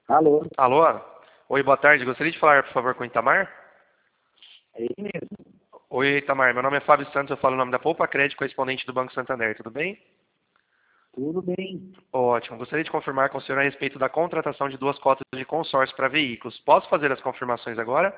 Alô? Alô? Oi, boa tarde. Gostaria de falar, por favor, com o Itamar? É ele mesmo. Oi, Itamar. Meu nome é Fábio Santos, eu falo o nome da Poupa Crédito, correspondente do Banco Santander. Tudo bem? Tudo bem. Ótimo. Gostaria de confirmar com o senhor a respeito da contratação de 2 cotas de consórcio para veículos. Posso fazer as confirmações agora?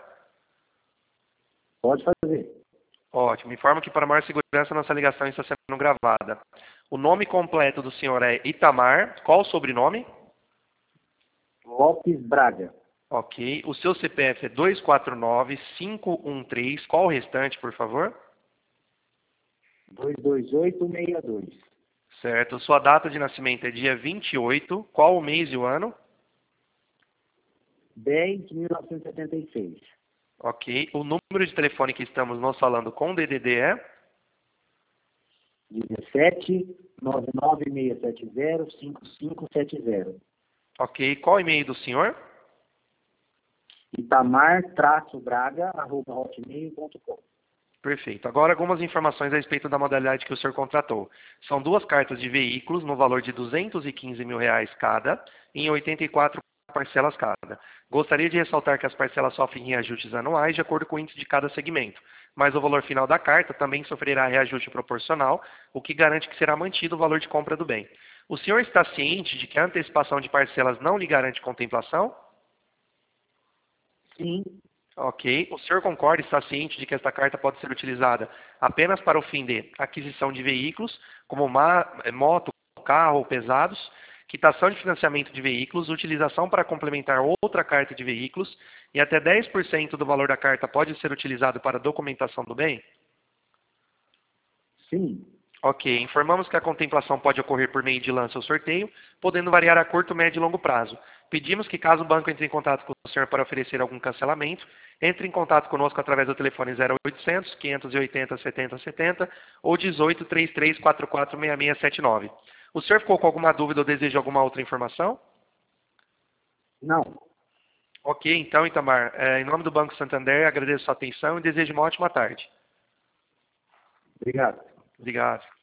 Pode fazer. Ótimo. Informo que para maior segurança nossa ligação está sendo gravada. O nome completo do senhor é Itamar. Qual o sobrenome? Lopes Braga. Ok. O seu CPF é 249-513. Qual o restante, por favor? 22862. Certo. Sua data de nascimento é dia 28. Qual o mês e o ano? 10.1976. Ok. O número de telefone que estamos nos falando com DDD é? 17 99670 5570. Ok. Qual o e-mail do senhor? Itamar-braga@hotmail.com. Perfeito. Agora algumas informações a respeito da modalidade que o senhor contratou. São 2 cartas de veículos no valor de R$ 215 mil cada, em 84 parcelas cada. Gostaria de ressaltar que as parcelas sofrem reajustes anuais de acordo com o índice de cada segmento, mas o valor final da carta também sofrerá reajuste proporcional, o que garante que será mantido o valor de compra do bem. O senhor está ciente de que a antecipação de parcelas não lhe garante contemplação? Sim, Ok. O senhor concorda e está ciente de que esta carta pode ser utilizada apenas para o fim de aquisição de veículos, como moto, carro ou pesados, quitação de financiamento de veículos, utilização para complementar outra carta de veículos e até 10% do valor da carta pode ser utilizado para documentação do bem? sim. Ok. Informamos que a contemplação pode ocorrer por meio de lance ou sorteio, podendo variar a curto, médio e longo prazo. Pedimos que, caso o banco entre em contato com o senhor para oferecer algum cancelamento, entre em contato conosco através do telefone 0800 580 7070 ou 18 33 44 6679. O senhor ficou com alguma dúvida ou deseja alguma outra informação? Não. Ok, então, Itamar, em nome do Banco Santander, agradeço a sua atenção e desejo uma ótima tarde. Obrigado. Obrigado.